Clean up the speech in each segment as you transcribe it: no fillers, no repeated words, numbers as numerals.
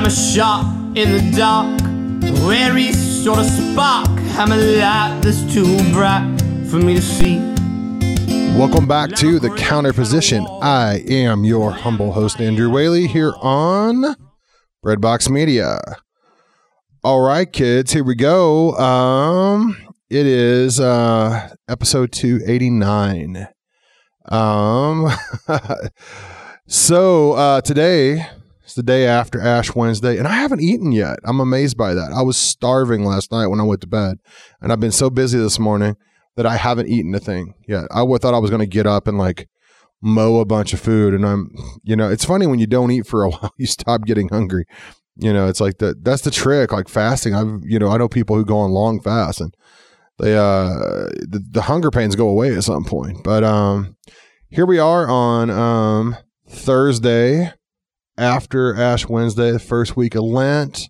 a shot in the dark, weary sort of spark. I'm a light that's too bright for me to see. Welcome back to The Counter Position. I am your humble host, Andrew Whaley, here on Breadbox Media. All right, kids, here we go. It is episode 289. So today is the day after Ash Wednesday, and I haven't eaten yet. I'm amazed by that. I was starving last night when I went to bed, and I've been so busy this morning that I haven't eaten a thing yet. I thought I was going to get up and like mow a bunch of food, and it's funny when you don't eat for a while, you stop getting hungry. It's like that's the trick, like fasting. I know people who go on long fasts, and they the hunger pains go away at some point. But here we are on Thursday after Ash Wednesday, the first week of Lent.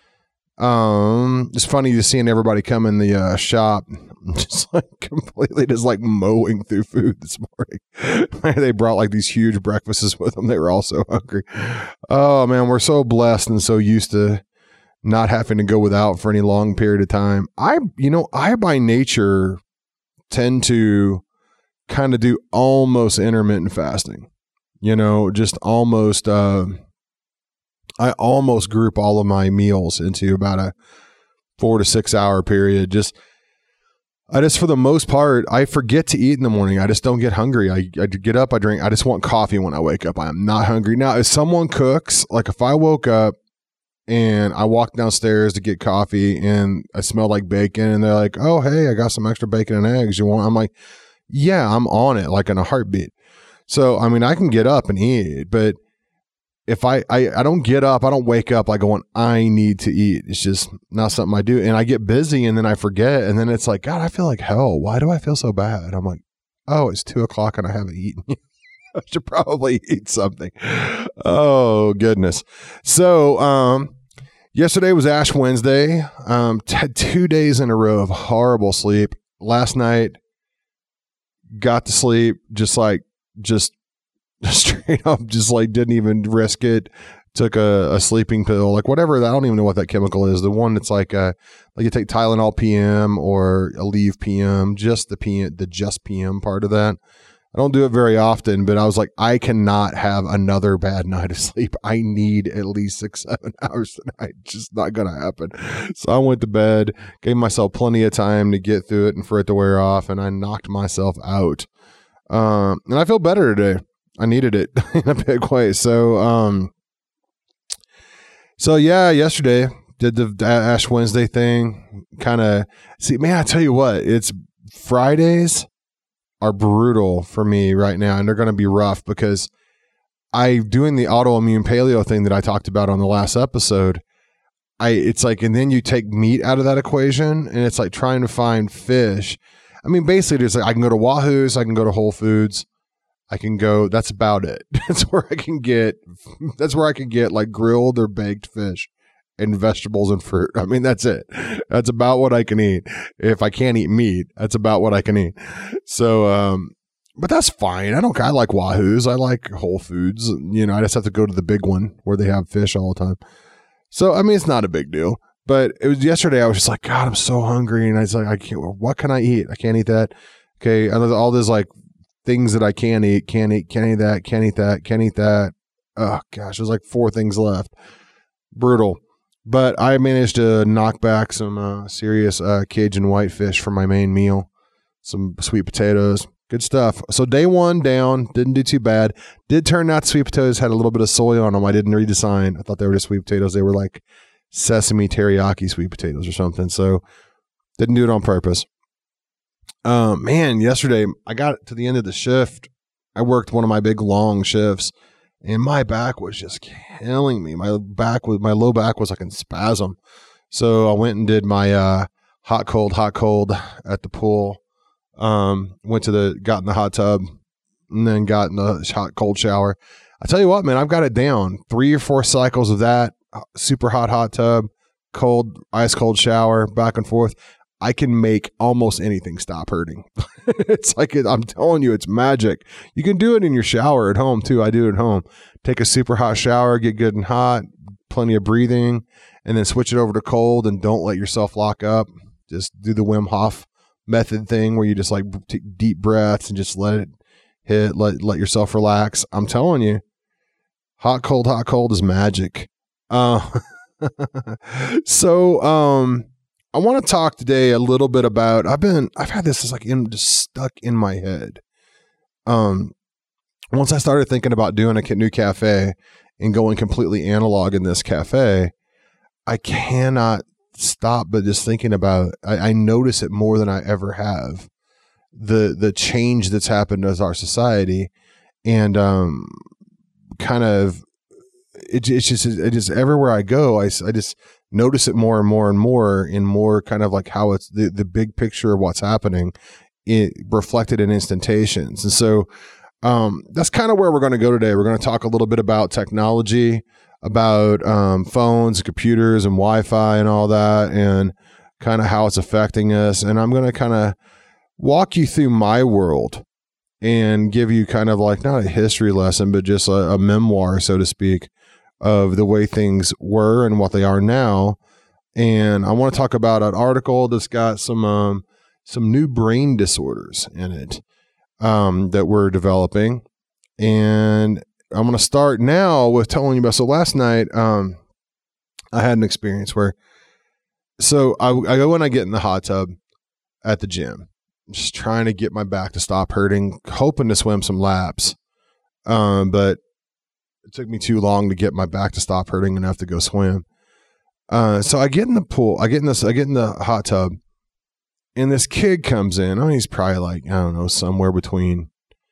It's funny just seeing everybody come in the shop, just like completely just like mowing through food this morning. They brought like these huge breakfasts with them. They were all so hungry. Oh man, we're so blessed and so used to not having to go without for any long period of time. I by nature tend to kind of do almost intermittent fasting. Just almost, I almost group all of my meals into about a 4 to 6 hour period. I just, for the most part, I forget to eat in the morning. I just don't get hungry. I get up, I drink. I just want coffee when I wake up. I am not hungry. Now, if someone cooks, like if I woke up and I walked downstairs to get coffee and I smell like bacon and they're like, oh, hey, I got some extra bacon and eggs. You want? I'm like, yeah, I'm on it, like in a heartbeat. So, I mean, I can get up and eat, but if I don't get up, I don't wake up like going, I need to eat. It's just not something I do. And I get busy and then I forget. And then it's like, God, I feel like hell. Why do I feel so bad? I'm like, oh, it's 2:00 and I haven't eaten. I should probably eat something. Oh, goodness. So, yesterday was Ash Wednesday. Had 2 days in a row of horrible sleep. Last night, got to sleep just straight up, just like didn't even risk it. Took a sleeping pill, like whatever. I don't even know what that chemical is. The one that's like you take Tylenol PM or Aleve PM, just the PM part of that. I don't do it very often, but I was like, I cannot have another bad night of sleep. I need at least 6-7 hours tonight. It's just not going to happen. So I went to bed, gave myself plenty of time to get through it and for it to wear off, and I knocked myself out. And I feel better today. I needed it in a big way. So yeah, yesterday did the Ash Wednesday thing. I tell you what, it's Fridays are brutal for me right now, and they're going to be rough because I'm doing the autoimmune paleo thing that I talked about on the last episode. It's like, and then you take meat out of that equation, and it's like trying to find fish. I mean, basically, it's like I can go to Wahoo's, I can go to Whole Foods, I can go. That's about it. That's where I can get like grilled or baked fish and vegetables and fruit. I mean, that's it. That's about what I can eat. If I can't eat meat, that's about what I can eat. So, but that's fine. I like Wahoo's. I like Whole Foods. I just have to go to the big one where they have fish all the time. So, I mean, it's not a big deal. But it was yesterday. I was just like, God, I'm so hungry, and I was like, I can't. What can I eat? I can't eat that. Okay, and all this like things that I can't eat. Can't eat that. Can't eat that. Can't eat that. Oh gosh, there's like 4 things left. Brutal. But I managed to knock back some serious Cajun whitefish for my main meal. Some sweet potatoes. Good stuff. So day 1 down. Didn't do too bad. Did turn out sweet potatoes had a little bit of soy on them. I didn't read the sign. I thought they were just sweet potatoes. They were like sesame teriyaki sweet potatoes or something. So didn't do it on purpose. Man, yesterday I got to the end of the shift. I worked one of my big long shifts, and my back was just killing me. My low back was like in spasm. So I went and did my hot cold at the pool. Got in the hot tub and then got in the hot cold shower. I tell you what, man, I've got it down. 3 or 4 cycles of that super hot tub, cold, ice cold shower, back and forth. I can make almost anything stop hurting. It's like, I'm telling you, it's magic. You can do it in your shower at home too. I do it at home. Take a super hot shower, get good and hot, plenty of breathing, and then switch it over to cold, and don't let yourself lock up. Just do the Wim Hof method thing where you just like take deep breaths and just let it hit, let yourself relax. I'm telling you, hot, cold is magic. So, I want to talk today a little bit about, I've had this like just stuck in my head. Once I started thinking about doing a new cafe and going completely analog in this cafe, I cannot stop but just thinking about, I notice it more than I ever have, the change that's happened as our society, and kind of it's just everywhere I go, I just notice it more and more and more, in more kind of like how it's the big picture of what's happening, it reflected in instantations. And so that's kind of where we're going to go today. We're going to talk a little bit about technology, about phones, computers, and Wi-Fi and all that, and kind of how it's affecting us. And I'm going to kind of walk you through my world and give you kind of like not a history lesson, but just a memoir, so to speak, of the way things were and what they are now. And I want to talk about an article that's got some new brain disorders in it that we're developing. And I'm going to start now with telling you about, so last night I had an experience where, so I go and I get in the hot tub at the gym, just trying to get my back to stop hurting, hoping to swim some laps. But it took me too long to get my back to stop hurting enough to go swim. So I get in the pool, I get in the hot tub, and this kid comes in. I mean, he's probably like, I don't know, somewhere between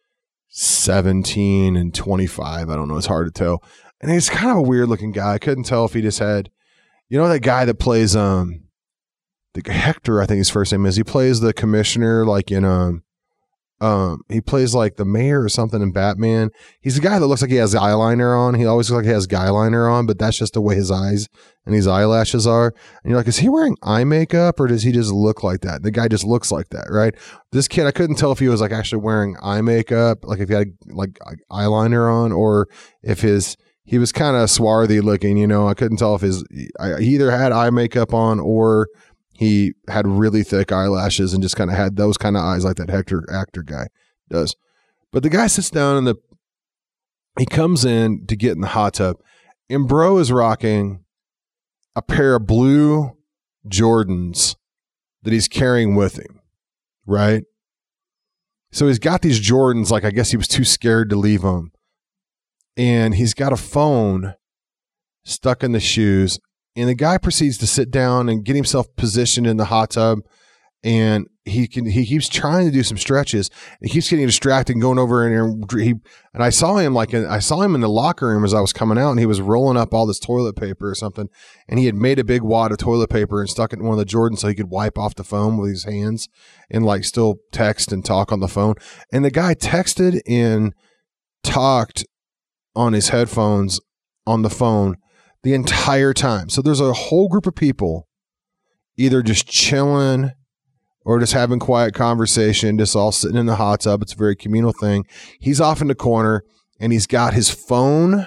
17 and 25. I don't know. It's hard to tell. And he's kind of a weird looking guy. I couldn't tell if he just had, you know, that guy that plays, the Hector, I think his first name is, he plays the commissioner, like in, he plays like the mayor or something in Batman. He's a guy that looks like he has eyeliner on. He always looks like he has guy liner on, but that's just the way his eyes and his eyelashes are. And you're like, is he wearing eye makeup or does he just look like that? The guy just looks like that, right? This kid, I couldn't tell if he was like actually wearing eye makeup, like if he had like eyeliner on, or if he was kind of swarthy looking, you know. I couldn't tell if he either had eye makeup on or he had really thick eyelashes and just kind of had those kind of eyes like that Hector actor guy does. But the guy sits down and he comes in to get in the hot tub, and bro is rocking a pair of blue Jordans that he's carrying with him, right? So he's got these Jordans, like I guess he was too scared to leave them. And he's got a phone stuck in the shoes. And the guy proceeds to sit down and get himself positioned in the hot tub, and he keeps trying to do some stretches. He keeps getting distracted and going over and I saw him in the locker room as I was coming out, and he was rolling up all this toilet paper or something, and he had made a big wad of toilet paper and stuck it in one of the Jordans so he could wipe off the foam with his hands and like still text and talk on the phone. And the guy texted and talked on his headphones on the phone the entire time. So there's a whole group of people either just chilling or just having quiet conversation, just all sitting in the hot tub. It's a very communal thing. He's off in the corner, and he's got his phone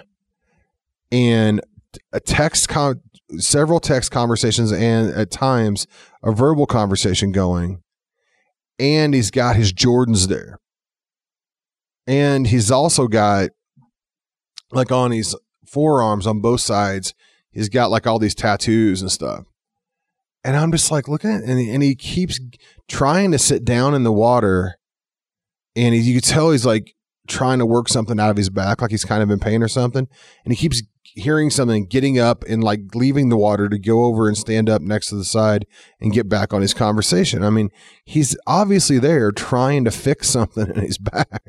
and several text conversations, and at times a verbal conversation going. And he's got his Jordans there. And he's also got, like on his forearms on both sides, he's got like all these tattoos and stuff. And I'm just like looking at it, and he keeps trying to sit down in the water, and you can tell he's like trying to work something out of his back, like he's kind of in pain or something. And he keeps hearing something, getting up and like leaving the water to go over and stand up next to the side and get back on his conversation. I mean, he's obviously there trying to fix something in his back.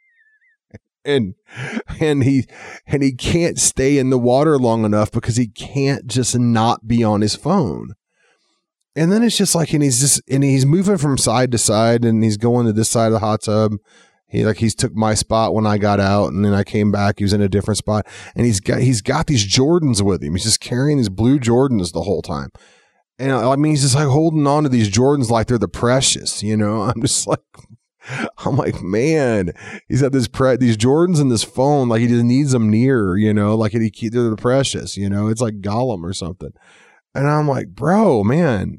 And he can't stay in the water long enough because he can't just not be on his phone. And then it's just like, and he's moving from side to side, and he's going to this side of the hot tub. He's took my spot when I got out, and then I came back. He was in a different spot, and he's got these Jordans with him. He's just carrying these blue Jordans the whole time. And I mean, he's just like holding on to these Jordans like they're the precious, you know. I'm like, man, he's got these Jordans in this phone, like he just needs them near, you know, like they're the precious, you know. It's like Gollum or something. And I'm like, bro, man,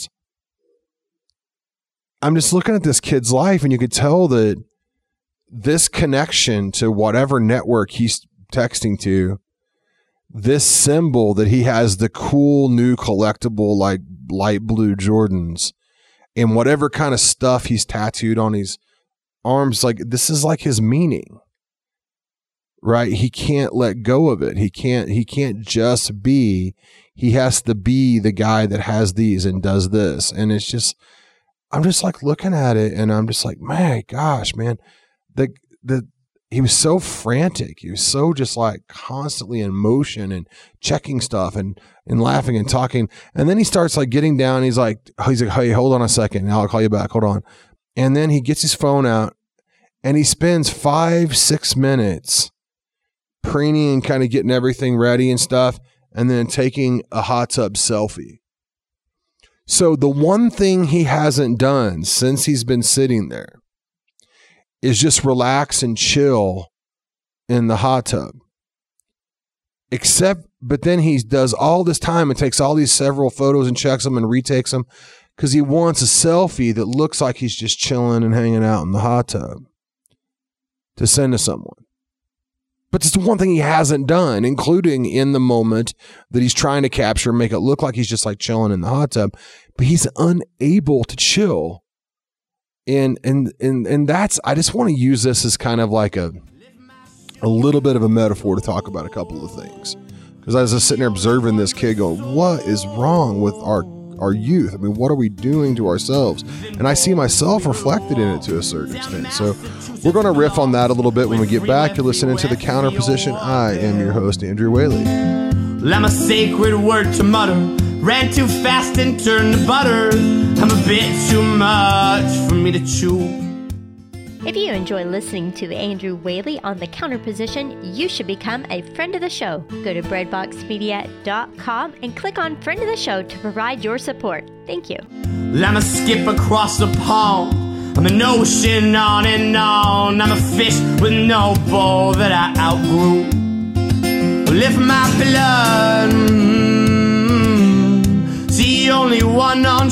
I'm just looking at this kid's life, and you could tell that this connection to whatever network he's texting to, this symbol that he has, the cool new collectible like light blue Jordans, and whatever kind of stuff he's tattooed on his arms, like this is like his meaning, right? He can't let go of it. He can't just be, he has to be the guy that has these and does this. And it's just, I'm just like looking at it, and I'm just like, my gosh, man, he was so frantic. He was so just like constantly in motion and checking stuff and laughing and talking. And then he starts like getting down. He's like, hey, hold on a second. I'll call you back. Hold on. And then he gets his phone out, and he spends 5-6 minutes preening and kind of getting everything ready and stuff, and then taking a hot tub selfie. So the one thing he hasn't done since he's been sitting there is just relax and chill in the hot tub. But then he does all this time and takes all these several photos and checks them and retakes them because he wants a selfie that looks like he's just chilling and hanging out in the hot tub to send to someone. But it's the one thing he hasn't done, including in the moment that he's trying to capture, make it look like he's just like chilling in the hot tub, but he's unable to chill. And that's, I just want to use this as kind of like a little bit of a metaphor to talk about a couple of things. Because I was just sitting there observing this kid going, what is wrong with our youth? I mean, what are we doing to ourselves? And I see myself reflected in it to a certain extent. So we're going to riff on that a little bit when we get back. You're listening to The Counter Position. I am your host, Andrew Whaley. I'm a sacred word to mutter. Ran too fast and turned to butter. I'm a bit too much for me to chew. If you enjoy listening to Andrew Whaley on The Counter Position, you should become a friend of the show. Go to breadboxmedia.com and click on Friend of the Show to provide your support. Thank you. I'm a skip across the pond. I'm an ocean on and on. I'm a fish with no bowl that I outgrew. Lift my blood, see only one on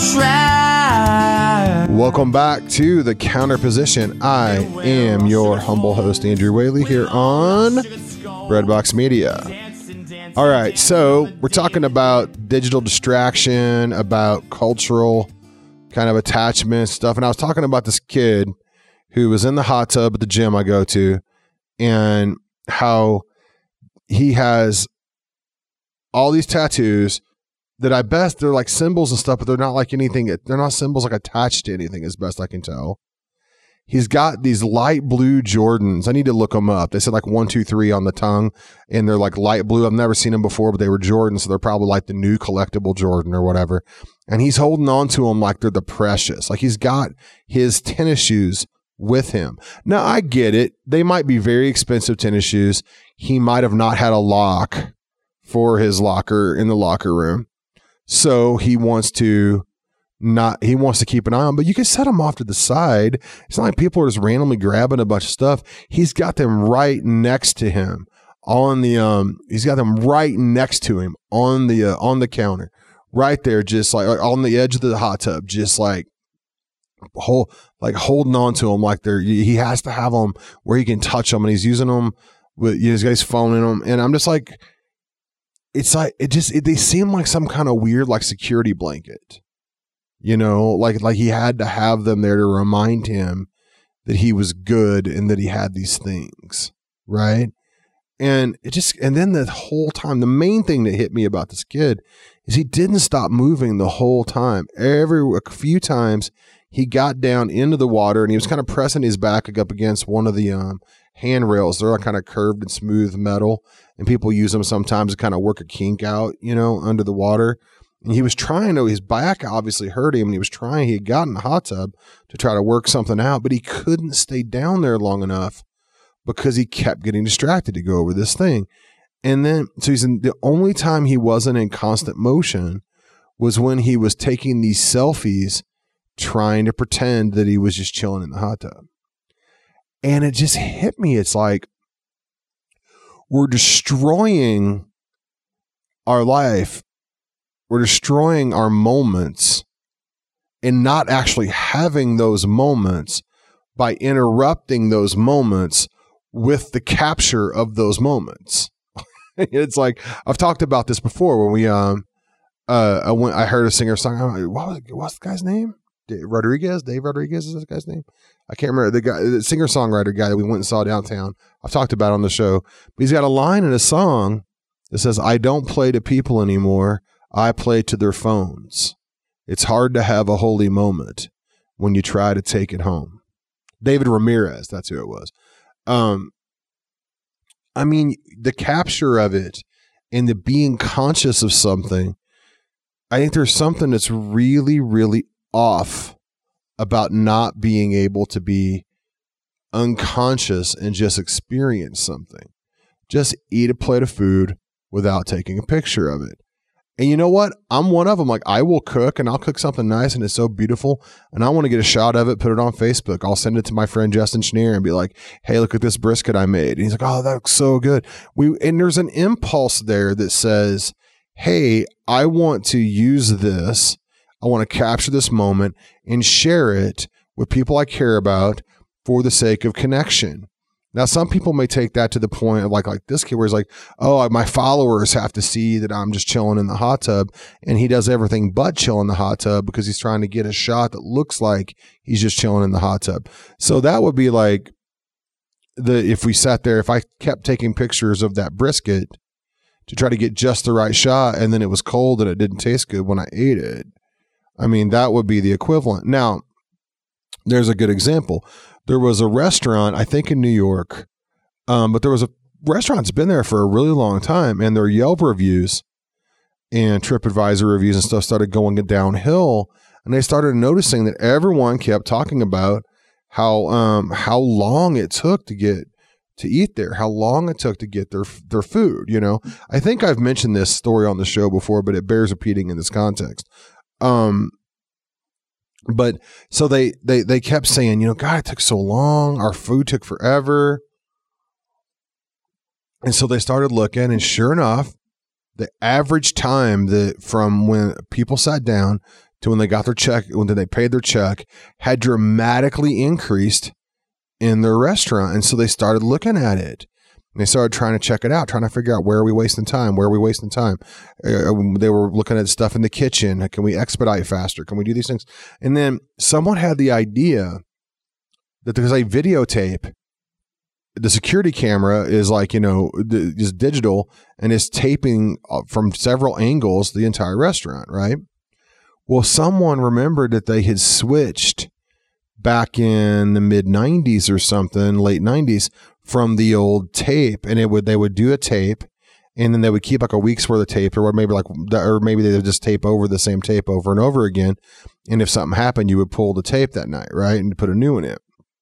track. Welcome back to The Counter Position. I am your humble host, Andrew Whaley, here on Breadbox Media. All right, so we're talking about digital distraction, about cultural kind of attachment stuff. And I was talking about this kid who was in the hot tub at the gym I go to, and how he has all these tattoos that I best they're like symbols and stuff, but they're not like anything. They're not symbols like attached to anything, as best I can tell. He's got these light blue Jordans. I need to look them up. They said like 1, 2, 3 on the tongue, and they're like light blue. I've never seen them before, but they were Jordans, so they're probably like the new collectible Jordan or whatever. And he's holding on to them like they're the precious. Like he's got his tennis shoes with him. Now I get it. They might be very expensive tennis shoes. He might have not had a lock for his locker in the locker room. So he wants to keep an eye on, but you can set them off to the side. It's not like people are just randomly grabbing a bunch of stuff. He's got them right next to him on the, he's got them right next to him on the counter right there, just like on the edge of the hot tub, just like holding on to them. Like he has to have them where he can touch them, and he's using them with, he's got his phone in them. And I'm just like, it's like, they seem like some kind of weird, like security blanket, you know, like he had to have them there to remind him that he was good and that he had these things. Right. And and then the whole time, the main thing that hit me about this kid is he didn't stop moving the whole time. A few times he got down into the water and he was kind of pressing his back up against one of the, handrails. They're like kind of curved and smooth metal, and people use them sometimes to kind of work a kink out, you know, under the water. And he was trying to, his back obviously hurt him, and he had gotten a hot tub to try to work something out, but he couldn't stay down there long enough because he kept getting distracted to go over this thing. And then, so the only time he wasn't in constant motion was when he was taking these selfies trying to pretend that he was just chilling in the hot tub. And it just hit me. It's like we're destroying our life. We're destroying our moments and not actually having those moments by interrupting those moments with the capture of those moments. It's like, I've talked about this before when we, I heard a singer song. What's the guy's name? Dave Rodriguez is this guy's name? I can't remember the singer songwriter guy that we went and saw downtown. I've talked about it on the show, but he's got a line in a song that says, "I don't play to people anymore. I play to their phones. It's hard to have a holy moment when you try to take it home." David Ramirez, that's who it was. I mean, the capture of it and the being conscious of something, I think there's something that's really, really off about not being able to be unconscious and just experience something. Just eat a plate of food without taking a picture of it. And you know what? I'm one of them. Like, I will cook and I'll cook something nice and it's so beautiful and I want to get a shot of it, put it on Facebook. I'll send it to my friend Justin Schneer and be like, "Hey, look at this brisket I made." And he's like, "Oh, that looks so good." And there's an impulse there that says, "Hey, I want to use this. I want to capture this moment and share it with people I care about for the sake of connection." Now, some people may take that to the point of like this kid where he's like, "Oh, my followers have to see that I'm just chilling in the hot tub," and he does everything but chill in the hot tub because he's trying to get a shot that looks like he's just chilling in the hot tub. So that would be like if we sat there, if I kept taking pictures of that brisket to try to get just the right shot and then it was cold and it didn't taste good when I ate it. I mean, that would be the equivalent. Now, there's a good example. There was a restaurant, I think in New York, but there was a restaurant that's been there for a really long time, and their Yelp reviews and TripAdvisor reviews and stuff started going downhill, and they started noticing that everyone kept talking about how long it took to eat there, how long it took to get their food. You know, I think I've mentioned this story on the show before, but it bears repeating in this context. But so they kept saying, "God, it took so long. Our food took forever." And so they started looking, and sure enough, the average time from when people sat down to when they got their check, when they paid their check, had dramatically increased in their restaurant. And so they started looking at it. And they started trying to check it out, trying to figure out, where are we wasting time? Where are we wasting time? They were looking at stuff in the kitchen. Can we expedite faster? Can we do these things? And then someone had the idea that there's a videotape. The security camera is like, is digital and is taping from several angles the entire restaurant, right? Well, someone remembered that they had switched back in the mid 90s or something, late 90s, from the old tape, and they would do a tape, and then they would keep like a week's worth of tape, or maybe they would just tape over the same tape over and over again. And if something happened, you would pull the tape that night, right, and put a new one in.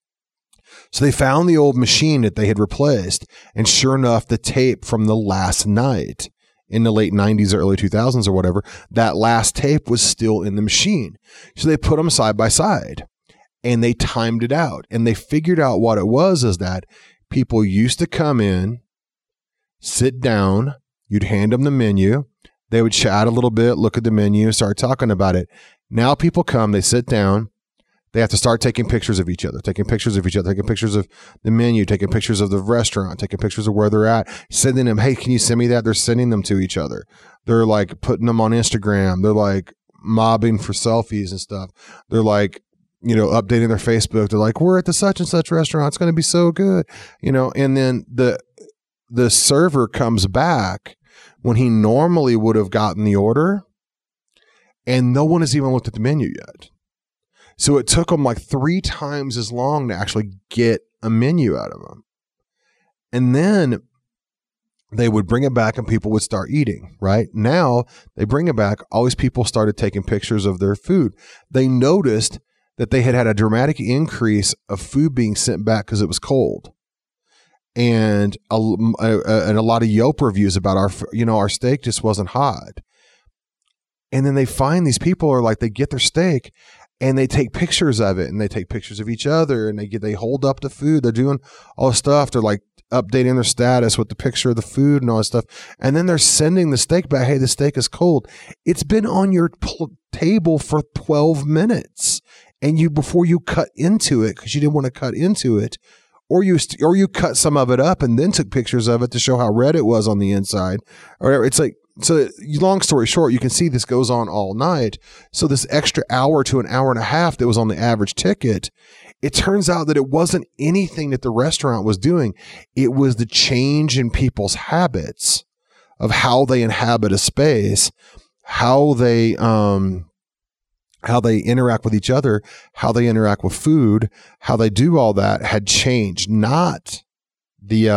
So they found the old machine that they had replaced, and sure enough, the tape from the last night in the late 90s or early 2000s or whatever, that last tape was still in the machine. So they put them side by side, and they timed it out, and they figured out what it was is that people used to come in, sit down, you'd hand them the menu, they would chat a little bit, look at the menu, start talking about it. Now people come, they sit down, they have to start taking pictures of each other, taking pictures of the menu, taking pictures of the restaurant, taking pictures of where they're at, sending them, "Hey, can you send me that?" They're sending them to each other. They're like putting them on Instagram. They're like mobbing for selfies and stuff. They're like, updating their Facebook. They're like, "We're at the such and such restaurant. It's going to be so good." And then the server comes back when he normally would have gotten the order, and no one has even looked at the menu yet. So it took them like 3 times as long to actually get a menu out of them. And then they would bring it back and people would start eating, right? Now they bring it back. All these people started taking pictures of their food. They noticed that they had a dramatic increase of food being sent back because it was cold. And a lot of Yelp reviews about our steak just wasn't hot. And then they find these people are like, they get their steak and they take pictures of it, and they take pictures of each other, and they hold up the food. They're doing all this stuff. They're like updating their status with the picture of the food and all this stuff. And then they're sending the steak back. Hey, the steak is cold. It's been on your table for 12 minutes. And before you cut into it, because you didn't want to cut into it, or you cut some of it up and then took pictures of it to show how red it was on the inside. Or it's like, so long story short, you can see this goes on all night. So this extra hour to an hour and a half that was on the average ticket, it turns out that it wasn't anything that the restaurant was doing. It was the change in people's habits of how they inhabit a space, how they interact with each other, how they interact with food, how they do all that had changed, not the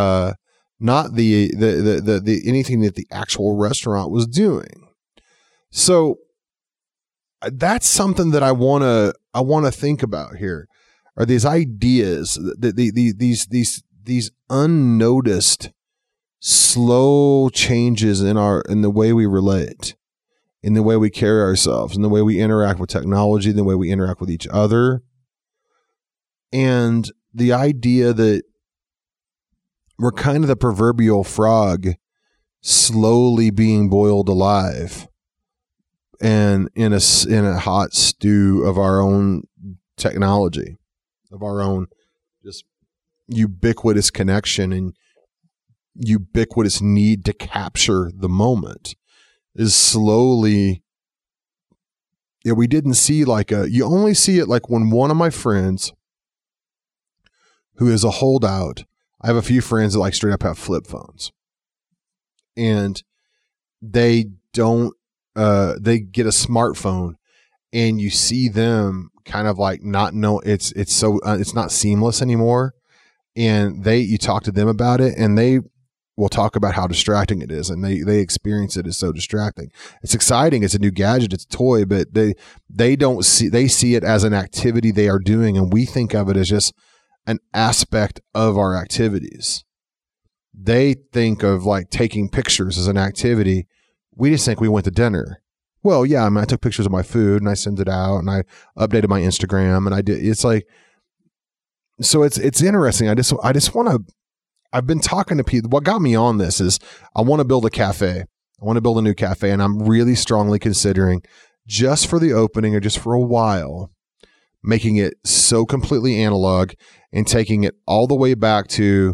anything that the actual restaurant was doing. So that's something that I want to think about here, are these ideas, these unnoticed slow changes in the way we relate, in the way we carry ourselves, in the way we interact with technology, in the way we interact with each other. And the idea that we're kind of the proverbial frog slowly being boiled alive and in a hot stew of our own technology, of our own just ubiquitous connection and ubiquitous need to capture the moment is slowly. Yeah, we didn't see you only see it like when one of my friends who is a holdout, I have a few friends that straight up have flip phones, and they get a smartphone, and you see them kind of not know it's not seamless anymore. And you talk to them about it, and they will talk about how distracting it is, and they experience it as so distracting. It's exciting. It's a new gadget. It's a toy, but they see it as an activity they are doing. And we think of it as just an aspect of our activities. They think of taking pictures as an activity. We just think we went to dinner. Well, yeah, I took pictures of my food and I sent it out and I updated my Instagram and I did. It's so it's interesting. I just want to, I've been talking to people. What got me on this is I want to build a cafe. I want to build a new cafe, and I'm really strongly considering, just for the opening or just for a while, making it so completely analog and taking it all the way back to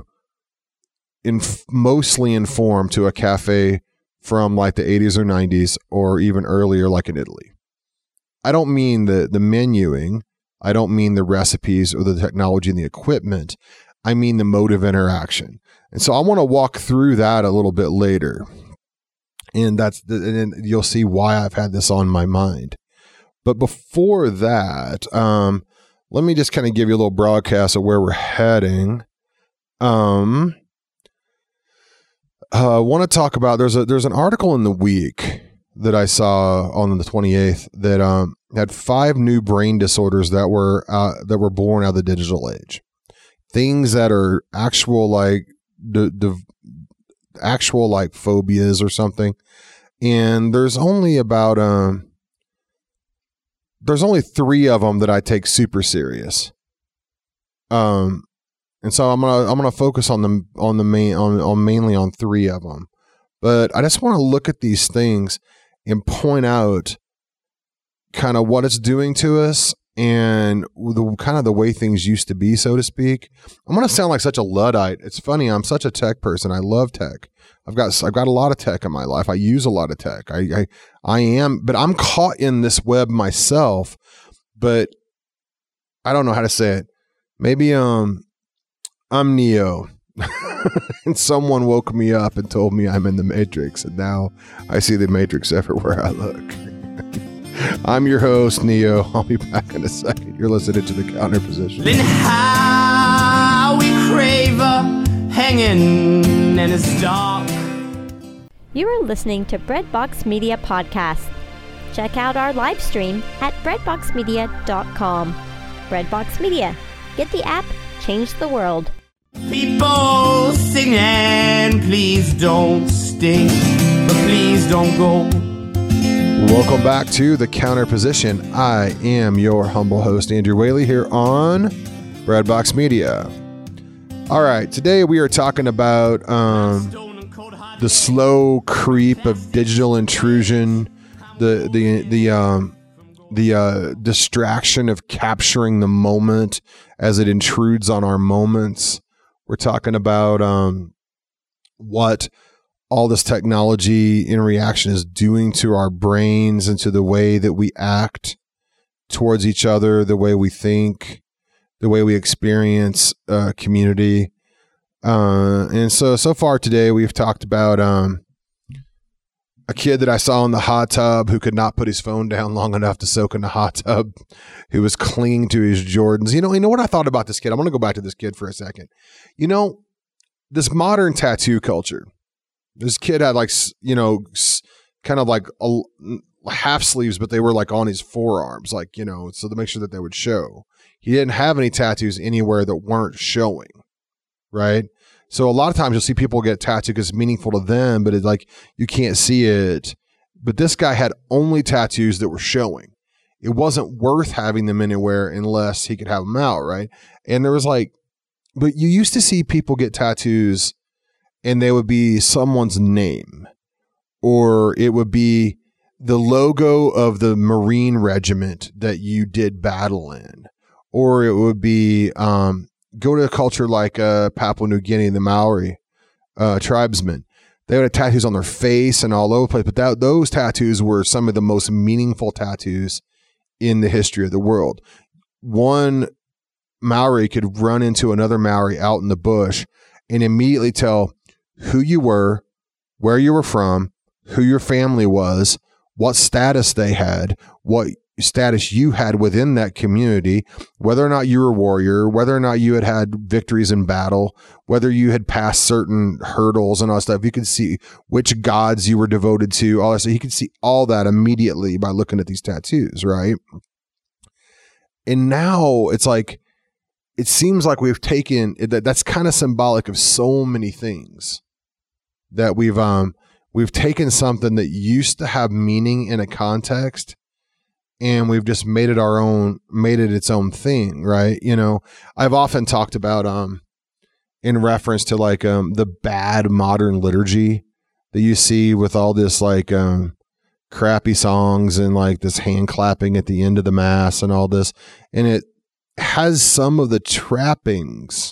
mostly informed to a cafe from the 80s or 90s or even earlier, like in Italy. I don't mean the menuing. I don't mean the recipes or the technology and the equipment. I mean the mode of interaction. And so I want to walk through that a little bit later. And and you'll see why I've had this on my mind. But before that, let me just kind of give you a little broadcast of where we're heading. I want to talk about, there's an article in The Week that I saw on the 28th that had 5 new brain disorders that were born out of the digital age. Things that are actual actual phobias or something. And there's only about there's only 3 of them that I take super serious. And so I'm gonna focus on them mainly on 3 of them. But I just want to look at these things and point out kind of what it's doing to us and the way things used to be, so to speak. I'm going to sound like such a Luddite. It's funny. I'm such a tech person. I love tech. I've got a lot of tech in my life. I use a lot of tech. I am, but I'm caught in this web myself, but I don't know how to say it. Maybe, I'm Neo and someone woke me up and told me I'm in the Matrix. And now I see the Matrix everywhere I look. I'm your host, Neo. I'll be back in a second. You're listening to The Counter Position. Then how we crave hanging in it's dark. You are listening to Breadbox Media Podcast. Check out our live stream at breadboxmedia.com. Breadbox Media. Get the app, change the world. People singing, please don't sting, but please don't go. Welcome back to The Counter Position. I am your humble host, Andrew Whaley, here on Breadbox Media. All right, today we are talking about the slow creep of digital intrusion, the distraction of capturing the moment as it intrudes on our moments. We're talking about what all this technology in reaction is doing to our brains and to the way that we act towards each other, the way we think, the way we experience community. And so far today, we've talked about a kid that I saw in the hot tub who could not put his phone down long enough to soak in the hot tub, who was clinging to his Jordans. You know what I thought about this kid? I want to go back to this kid for a second. You know, this modern tattoo culture. This kid had kind of like half sleeves, but they were like on his forearms, so to make sure that they would show. He didn't have any tattoos anywhere that weren't showing, right? So a lot of times you'll see people get tattooed because it's meaningful to them, but it's like you can't see it. But this guy had only tattoos that were showing. It wasn't worth having them anywhere unless he could have them out, right? And there was but you used to see people get tattoos and they would be someone's name, or it would be the logo of the Marine regiment that you did battle in, or it would be go to a culture like Papua New Guinea, the Maori tribesmen. They would have tattoos on their face and all over the place, but those tattoos were some of the most meaningful tattoos in the history of the world. One Maori could run into another Maori out in the bush and immediately tell who you were, where you were from, who your family was, what status they had, what status you had within that community, whether or not you were a warrior, whether or not you had victories in battle, whether you had passed certain hurdles and all that stuff. You could see which gods you were devoted to, all that stuff. You could see all that immediately by looking at these tattoos, right? And now it's like, it seems like we've taken that's kind of symbolic of so many things, that we've taken something that used to have meaning in a context and we've just made it its own thing, right? You know, I've often talked about in reference to the bad modern liturgy that you see with all this crappy songs and this hand clapping at the end of the mass and all this, and it has some of the trappings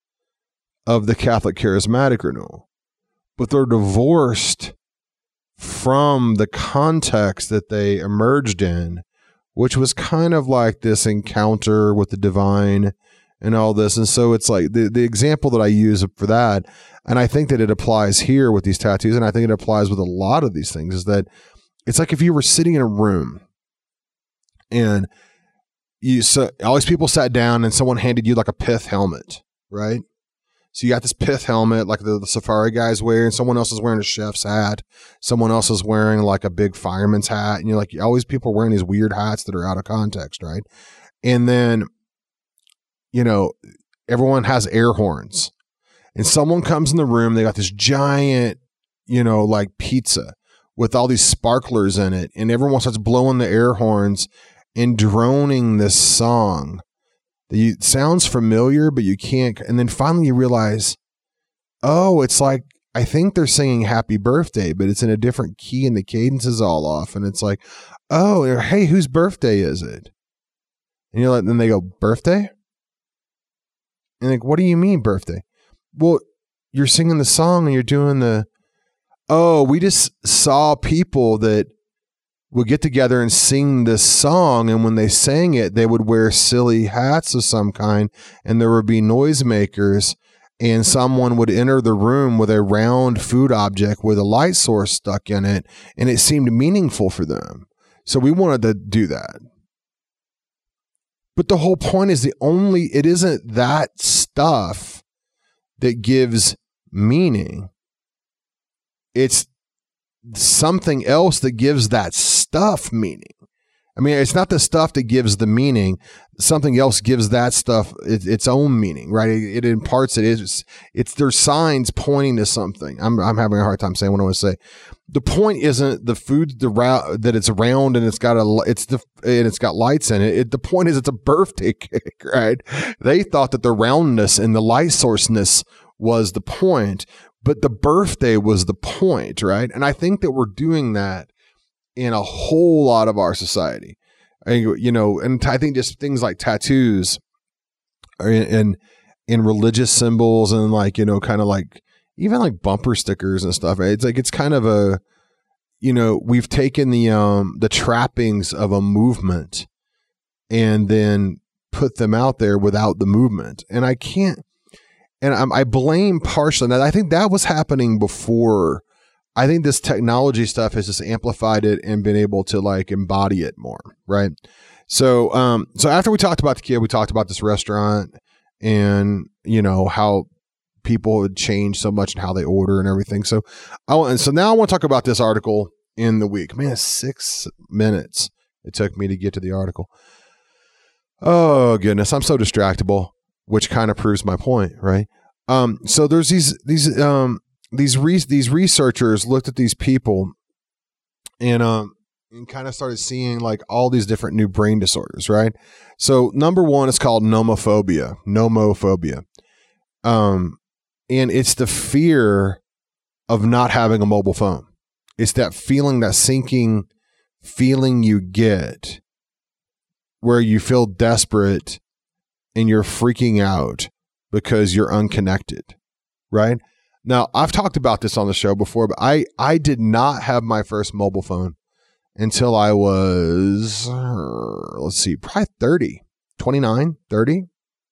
of the Catholic charismatic renewal, but they're divorced from the context that they emerged in, which was kind of like this encounter with the divine and all this. And so it's like the example that I use for that, and I think that it applies here with these tattoos, and I think it applies with a lot of these things, is that it's like if you were sitting in a room and all these people sat down and someone handed you a pith helmet, right? So you got this pith helmet like the safari guys wear, and someone else is wearing a chef's hat. Someone else is wearing a big fireman's hat. And you're like, always people wearing these weird hats that are out of context, right? And then, everyone has air horns. And someone comes in the room, they got this giant, pizza with all these sparklers in it. And everyone starts blowing the air horns and droning this song. It sounds familiar, but you can't. And then finally you realize, oh, it's like, I think they're singing Happy Birthday, but it's in a different key and the cadence is all off. And it's like, oh, hey, whose birthday is it? And you're like, then they go, birthday? And what do you mean birthday? Well, you're singing the song and you're doing we just saw people that would get together and sing this song, and when they sang it, they would wear silly hats of some kind, and there would be noisemakers, and someone would enter the room with a round food object with a light source stuck in it, and it seemed meaningful for them. So we wanted to do that. But the whole point is it isn't that stuff that gives meaning. It's something else that gives that stuff meaning. I mean, it's not the stuff that gives the meaning. Something else gives that stuff its own meaning, right? It imparts it. It's their signs pointing to something. I'm having a hard time saying what I want to say. The point isn't the food that it's round and it's got lights in it. The point is it's a birthday cake, right? They thought that the roundness and the light sourceness was the point, but the birthday was the point, right? And I think that we're doing that in a whole lot of our society, and I think just things like tattoos and religious symbols and kind of like even like bumper stickers and stuff. It's like, it's kind of a, we've taken the trappings of a movement and then put them out there without the movement. And I blame partially, and I think that was happening before. I think this technology stuff has just amplified it and been able to like embody it more, right? So after we talked about the kid, we talked about this restaurant and how people had changed so much and how they order and everything. So now I want to talk about this article in the week. Man, 6 minutes it took me to get to the article. Oh goodness, I'm so distractible, which kind of proves my point, right? So there's these researchers looked at these people and kind of started seeing like all these different new brain disorders, right? So number one is called nomophobia. And it's the fear of not having a mobile phone. It's that feeling, that sinking feeling you get where you feel desperate and you're freaking out because you're unconnected, right? Now, I've talked about this on the show before, but I did not have my first mobile phone until I was, probably 30, 29, 30.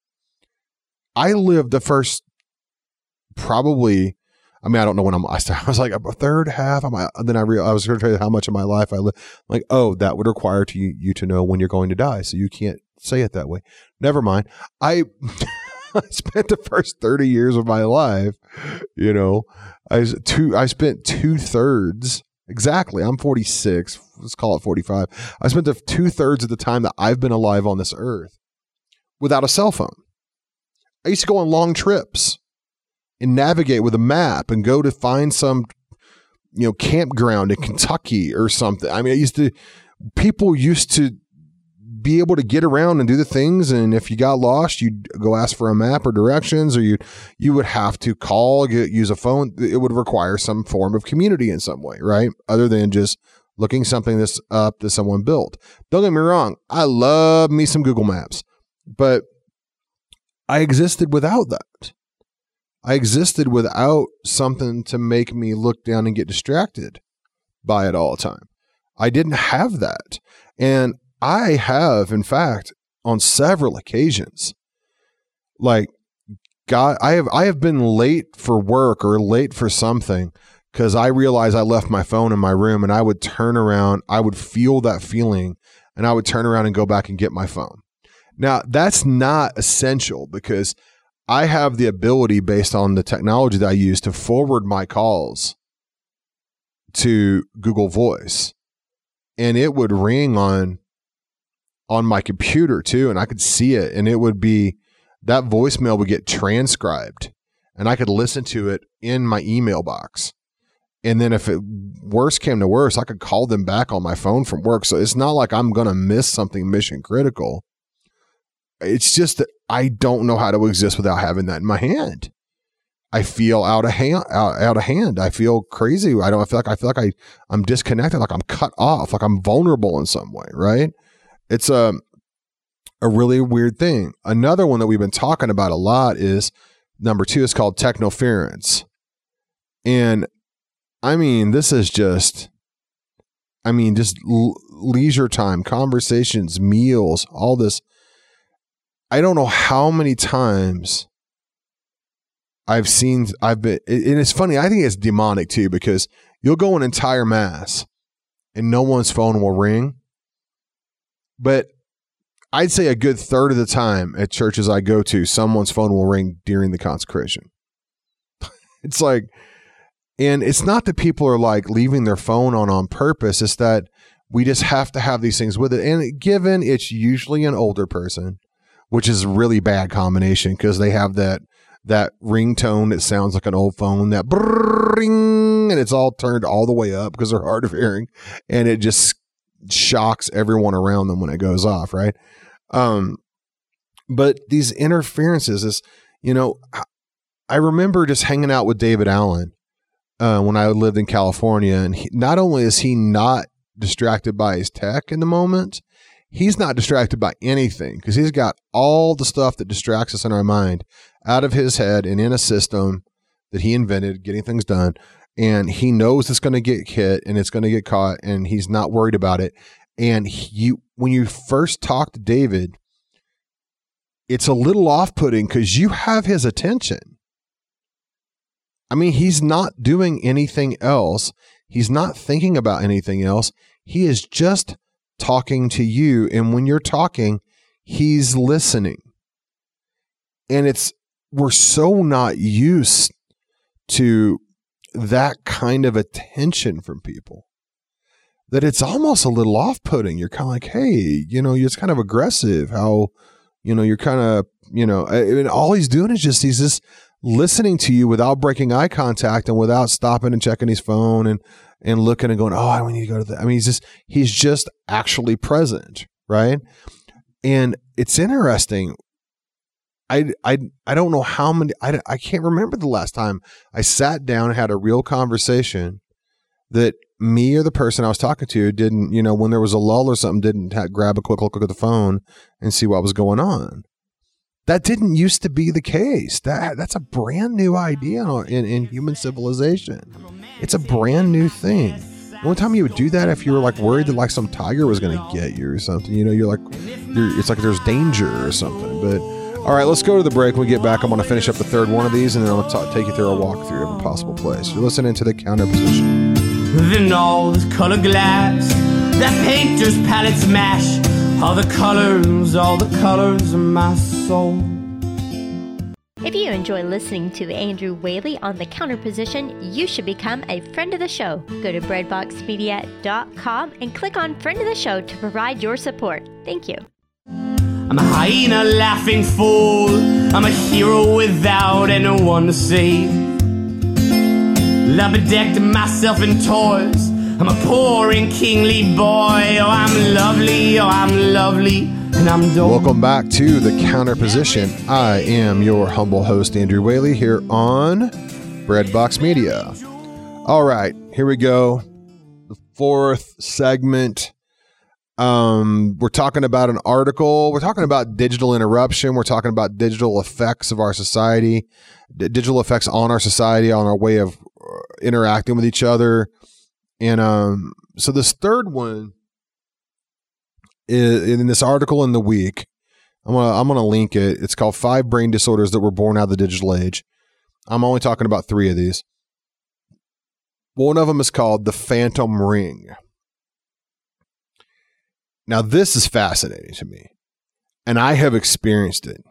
I lived the first probably, I don't know when I was like a third half of my, then I was going to tell you how much of my life I lived. Like, oh, that would require you to know when you're going to die. So you can't say it that way. Never mind. I spent the first 30 years of my life, I spent 2/3, exactly. I'm 46. Let's call it 45. I spent the 2/3 of the time that I've been alive on this earth without a cell phone. I used to go on long trips and navigate with a map and go to find some, campground in Kentucky or something. People used to be able to get around and do the things. And if you got lost, you'd go ask for a map or directions, or you would have to call, use a phone. It would require some form of community in some way, right? Other than just looking something that's up that someone built. Don't get me wrong. I love me some Google Maps, but I existed without that. I existed without something to make me look down and get distracted by it all the time. I didn't have that. And I have, in fact, on several occasions, I have been late for work or late for something because I realized I left my phone in my room, and I would turn around, I would feel that feeling, and I would turn around and go back and get my phone. Now, that's not essential because I have the ability, based on the technology that I use, to forward my calls to Google Voice, and it would ring on my computer too, and I could see it, and it would be, that voicemail would get transcribed, and I could listen to it in my email box. And then if it worse came to worse, I could call them back on my phone from work. So it's not like I'm going to miss something mission critical. It's just that I don't know how to exist without having that in my hand. I feel out of hand. I feel crazy. I feel like I'm disconnected, like I'm cut off, like I'm vulnerable in some way, right? It's a really weird thing. Another one that we've been talking about a lot is number 2 is called technoference. And this is just leisure time, conversations, meals, all this. I don't know how many times and it's funny, I think it's demonic too, because you'll go an entire mass and no one's phone will ring. But I'd say a good third of the time at churches I go to, someone's phone will ring during the consecration. It's like, and it's not that people are like leaving their phone on purpose. It's that we just have to have these things with it. And given it's usually an older person, which is a really bad combination because they have that ringtone that sounds like an old phone, that brrring, and it's all turned all the way up because they're hard of hearing, and it just shocks everyone around them when it goes off, right? But these interferences is, I remember just hanging out with David Allen when I lived in California, and not only is he not distracted by his tech in the moment, he's not distracted by anything because he's got all the stuff that distracts us in our mind out of his head and in a system that he invented, getting things done. And he knows it's going to get hit and it's going to get caught, and he's not worried about it. And when you first talk to David, it's a little off-putting because you have his attention. I mean, he's not doing anything else. He's not thinking about anything else. He is just talking to you. And when you're talking, he's listening. And we're so not used to that kind of attention from people that it's almost a little off-putting. You're kind of like, hey, it's kind of aggressive how, you're kind of, and all he's doing is he's just listening to you without breaking eye contact and without stopping and checking his phone and looking and going, oh, we need to go to that. I mean, he's just actually present. Right. And it's interesting. I don't know how many, I can't remember the last time I sat down and had a real conversation that me or the person I was talking to didn't, when there was a lull or something, didn't grab a quick look at the phone and see what was going on. That didn't used to be the case. That's a brand new idea in human civilization. It's a brand new thing. The only time you would do that if you were like worried that like some tiger was going to get you or something. It's like there's danger or something. But all right, let's go to the break. When we get back, I'm going to finish up the third one of these, and then I'm going to take you through a walkthrough of a possible place. You're listening to The Counter Position. Then all this color glass that painter's palettes mash, all the colors of my soul. If you enjoy listening to Andrew Whaley on The Counter Position, you should become a friend of the show. Go to breadboxmedia.com and click on Friend of the Show to provide your support. Thank you. I'm a hyena laughing fool. I'm a hero without anyone to save. Labedecked myself in toys. I'm a poor and kingly boy. Oh, I'm lovely, and I'm dope. Welcome back to The Counter Position. I am your humble host, Andrew Whaley, here on Breadbox Media. All right, here we go. The fourth segment. We're talking about an article. We're talking about digital interruption. We're talking about digital effects of our society, digital effects on our society, on our way of interacting with each other. And so this third one is in this article in The Week. I'm gonna link it. It's called 5 Brain Disorders That Were Born Out of the Digital Age. I'm only talking about 3 of these. One of them is called the Phantom Ring. Now, this is fascinating to me, and I have experienced it.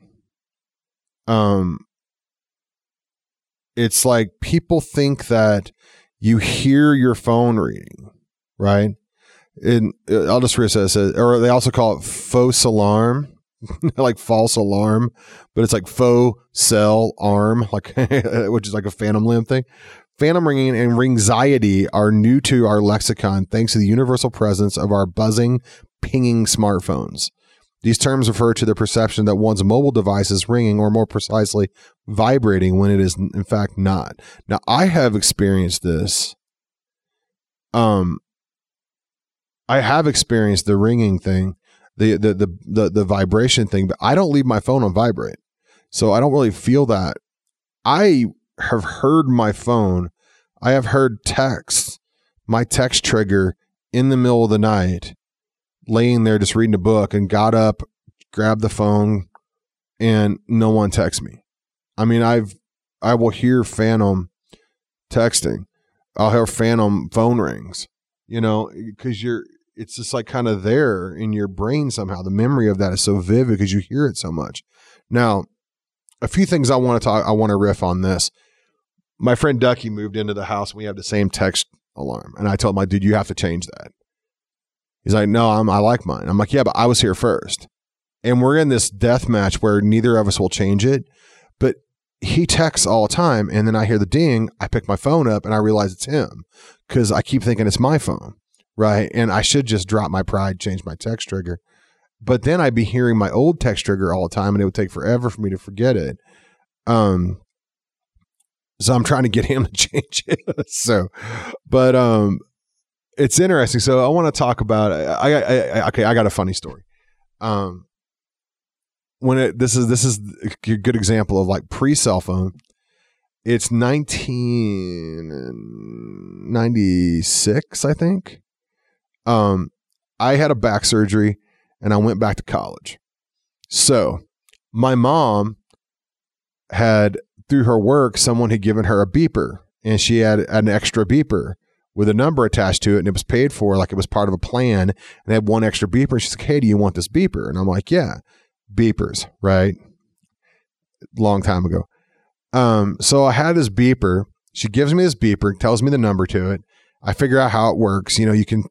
It's like people think that you hear your phone ringing, right? And I'll just read it. Or they also call it faux alarm, like false alarm, but it's like faux cell arm, like which is like a phantom limb thing. Phantom ringing and ringxiety are new to our lexicon thanks to the universal presence of our buzzing, pinging smartphones. These terms refer to the perception that one's mobile device is ringing, or more precisely, vibrating when it is in fact not. Now, I have experienced this. I have experienced the ringing thing, the vibration thing, but I don't leave my phone on vibrate, so I don't really feel that. I have heard my phone. I have heard my text trigger in the middle of the night, laying there just reading a book, and got up, grabbed the phone, and no one texts me. I mean, I will hear phantom texting. I'll hear phantom phone rings, because it's just like kind of there in your brain somehow. The memory of that is so vivid because you hear it so much. Now, a few things I want to riff on this. My friend Ducky moved into the house. We have the same text alarm. And I told him, dude, you have to change that. He's like, no, I like mine. I'm like, yeah, but I was here first. And we're in this death match where neither of us will change it. But he texts all the time. And then I hear the ding. I pick my phone up and I realize it's him because I keep thinking it's my phone. Right. And I should just drop my pride, change my text trigger. But then I'd be hearing my old text trigger all the time and it would take forever for me to forget it. So I'm trying to get him to change it. It's interesting. So I want to talk about, I got a funny story. This is a good example of like pre-cell phone. It's 1996, I think. I had a back surgery and I went back to college. So my mom had, through her work, someone had given her a beeper and she had an extra beeper with a number attached to it, and it was paid for like it was part of a plan, and they had one extra beeper. And she's like, hey, do you want this beeper? And I'm like, yeah, beepers, right? Long time ago. So I had this beeper. She gives me this beeper, tells me the number to it. I figure out how it works. You know, you can,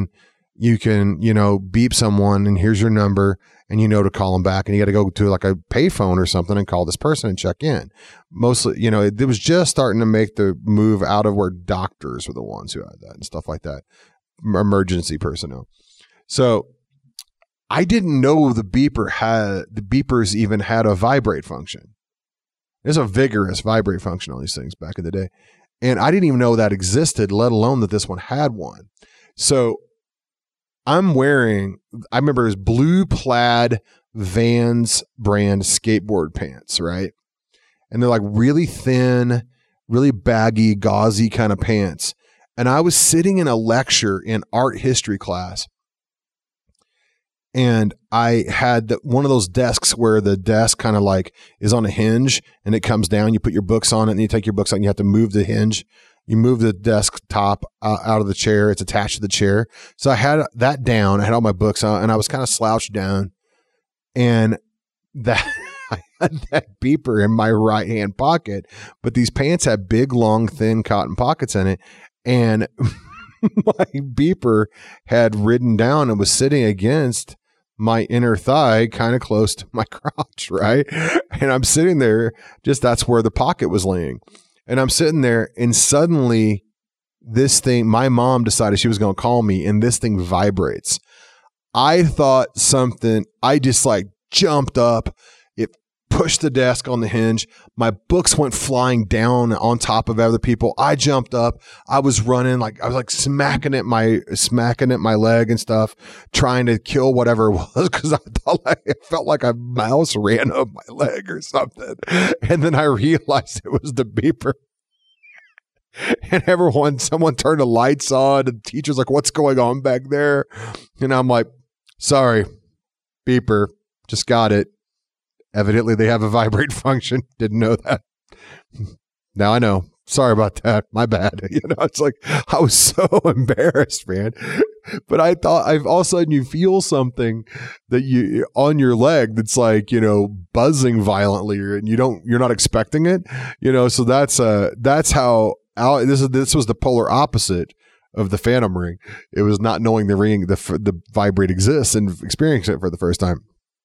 beep someone and here's your number and to call them back, and you got to go to like a payphone or something and call this person and check in. Mostly, it was just starting to make the move out of where doctors were the ones who had that and stuff like that. Emergency personnel. So I didn't know the beepers even had a vibrate function. There's a vigorous vibrate function on these things back in the day. And I didn't even know that existed, let alone that this one had one. So I'm wearing, I remember it was blue plaid Vans brand skateboard pants, right? And they're like really thin, really baggy, gauzy kind of pants. And I was sitting in a lecture in art history class. And I had one of those desks where the desk kind of like is on a hinge and it comes down. You put your books on it and you take your books out and you have to move the hinge. You move the desk top out of the chair. It's attached to the chair. So I had that down. I had all my books on and I was kind of slouched down. And I had that beeper in my right hand pocket, but these pants had big, long, thin cotton pockets in it. And my beeper had ridden down and was sitting against my inner thigh, kind of close to my crotch, right? And I'm sitting there, that's where the pocket was laying. And I'm sitting there and suddenly this thing, my mom decided she was going to call me and this thing vibrates. I thought I just like jumped up. It pushed the desk on the hinge. My books went flying down on top of other people. I jumped up. I was running I was like smacking at my leg and stuff, trying to kill whatever it was because I thought it felt like a mouse ran up my leg or something. And then I realized it was the beeper. And someone turned the lights on and the teacher's like, what's going on back there? And I'm like, sorry, beeper, just got it. Evidently, they have a vibrate function. Didn't know that. Now I know. Sorry about that. My bad. It's like I was so embarrassed, man. But I thought all of a sudden you feel something that you on your leg that's like, buzzing violently and you're not expecting it. So that's how this was the polar opposite of the Phantom ring. It was not knowing the ring, the vibrate exists and experiencing it for the first time.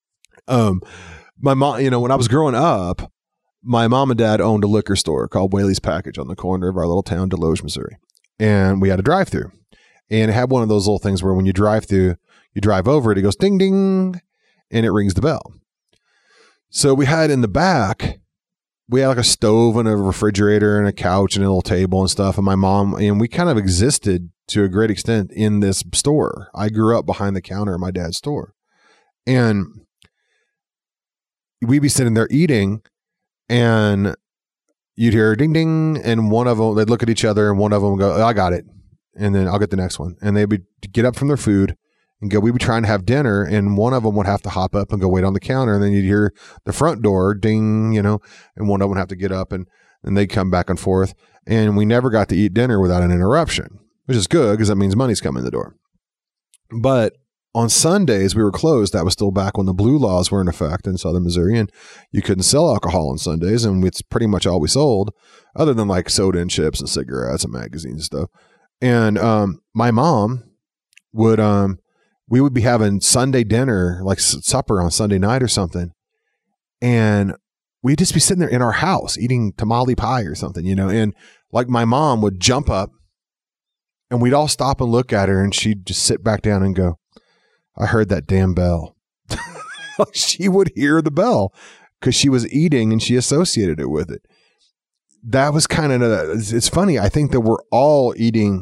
My mom, when I was growing up, my mom and dad owned a liquor store called Whaley's Package on the corner of our little town, Deloge, Missouri. And we had a drive-through. And it had one of those little things where when you drive through, you drive over it, it goes ding, ding, and it rings the bell. So we had in the back, we had like a stove and a refrigerator and a couch and a little table and stuff. And my mom, and we kind of existed to a great extent in this store. I grew up behind the counter at my dad's store. And we'd be sitting there eating and you'd hear ding, ding. And one of them, they'd look at each other and one of them would go, oh, I got it. And then I'll get the next one. And they'd get up from their food and go, we'd be trying to have dinner. And one of them would have to hop up and go wait on the counter. And then you'd hear the front door ding, and one of them would have to get up and they'd come back and forth. And we never got to eat dinner without an interruption, which is good because that means money's coming in the door. But on Sundays, we were closed. That was still back when the blue laws were in effect in Southern Missouri, and you couldn't sell alcohol on Sundays, and it's pretty much all we sold, other than like soda and chips and cigarettes and magazines and stuff. And my mom would we would be having Sunday dinner, like supper on Sunday night or something. And we'd just be sitting there in our house eating tamale pie or something, and like my mom would jump up and we'd all stop and look at her and she'd just sit back down and go, I heard that damn bell. She would hear the bell because she was eating and she associated it with it. That was kind of, it's funny. I think that we're all eating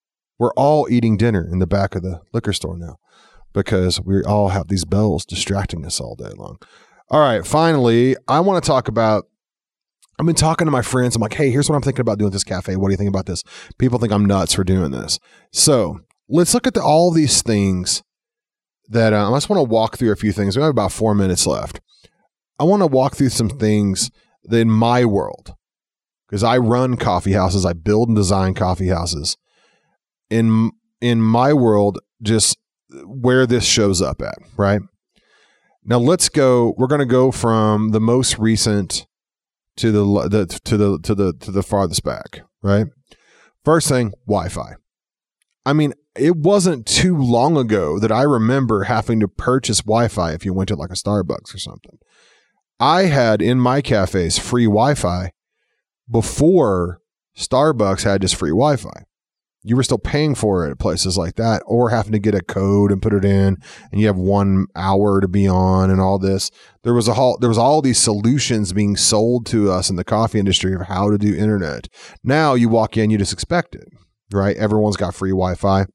dinner in the back of the liquor store now because we all have these bells distracting us all day long. All right. Finally, I want to talk about, I've been talking to my friends. I'm like, hey, here's what I'm thinking about doing at this cafe. What do you think about this? People think I'm nuts for doing this. So let's look at all these things that I just want to walk through a few things. We have about 4 minutes left. I want to walk through some things that in my world, because I run coffee houses. I build and design coffee houses. In my world, just where this shows up at, right? Now let's go. We're going to go from the most recent to the farthest back, right? First thing, Wi-Fi. I mean, it wasn't too long ago that I remember having to purchase Wi-Fi if you went to like a Starbucks or something. I had in my cafes free Wi-Fi before Starbucks had just free Wi-Fi. You were still paying for it at places like that, or having to get a code and put it in, and you have 1 hour to be on and all this. There was all these solutions being sold to us in the coffee industry of how to do internet. Now you walk in, you just expect it, right? Everyone's got free Wi-Fi.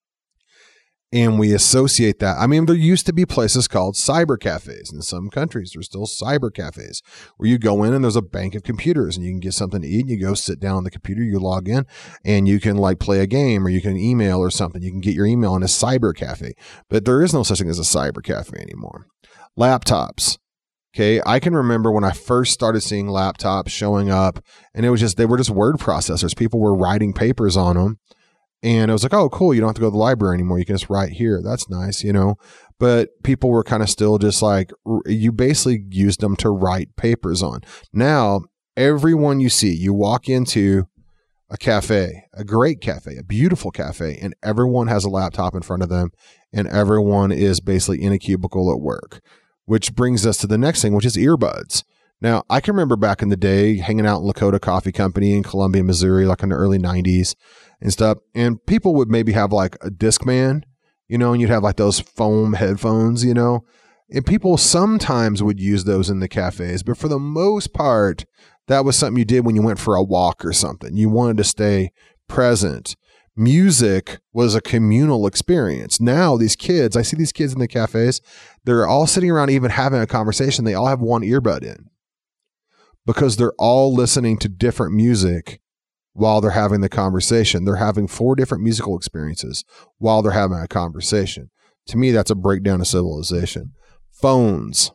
And we associate that. I mean, there used to be places called cyber cafes. In some countries, there's still cyber cafes where you go in and there's a bank of computers and you can get something to eat and you go sit down on the computer, you log in and you can like play a game or you can email or something. You can get your email in a cyber cafe, but there is no such thing as a cyber cafe anymore. Laptops. Okay. I can remember when I first started seeing laptops showing up and they were just word processors. People were writing papers on them. And I was like, oh, cool. You don't have to go to the library anymore. You can just write here. That's nice, But people were kind of still just like, you basically used them to write papers on. Now, everyone you see, you walk into a cafe, a great cafe, a beautiful cafe, and everyone has a laptop in front of them, and everyone is basically in a cubicle at work, which brings us to the next thing, which is earbuds. Now, I can remember back in the day hanging out in Lakota Coffee Company in Columbia, Missouri, like in the early 90s and stuff. And people would maybe have like a Discman, and you'd have like those foam headphones, and people sometimes would use those in the cafes. But for the most part, that was something you did when you went for a walk or something. You wanted to stay present. Music was a communal experience. Now these kids, I see these kids in the cafes, they're all sitting around even having a conversation. They all have one earbud in because they're all listening to different music while they're having the conversation. They're having 4 different musical experiences while they're having a conversation. To me, that's a breakdown of civilization. Phones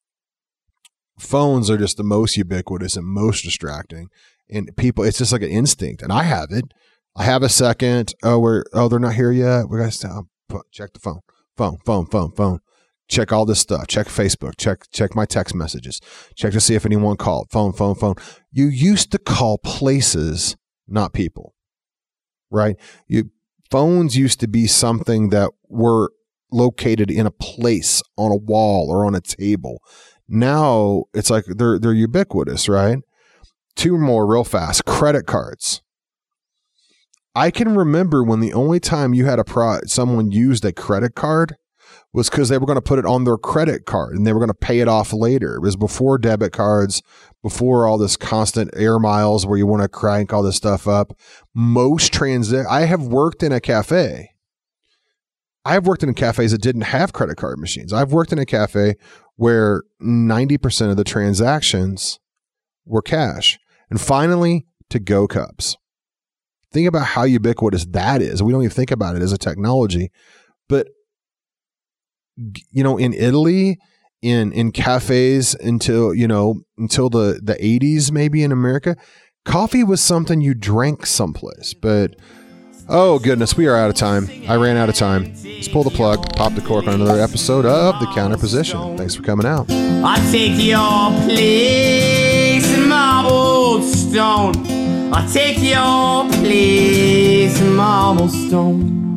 are just the most ubiquitous and most distracting. And people, it's just like an instinct. And I have it. I have a second. They're not here yet. We got to stop. Check the phone. Phone. Check all this stuff. Check Facebook. Check my text messages. Check to see if anyone called. Phone. You used to call places, not people, right? Phones used to be something that were located in a place, on a wall or on a table. Now it's like they're ubiquitous, right? 2 more real fast. Credit cards. I can remember when the only time you had someone used a credit card was because they were going to put it on their credit card and they were going to pay it off later. It was before debit cards, before all this constant air miles where you want to crank all this stuff up. I have worked in a cafe. I have worked in cafes that didn't have credit card machines. I've worked in a cafe where 90% of the transactions were cash. And finally, to-go cups. Think about how ubiquitous that is. We don't even think about it as a technology. But, in Italy, in cafes until the 80s, maybe in America, coffee was something you drank someplace. But, oh goodness, we are out of time. I ran out of time. Let's pull the plug, pop the cork on another episode of The Counter Position. Thanks for coming out. I take your place in marble stone. I take your place in marble stone.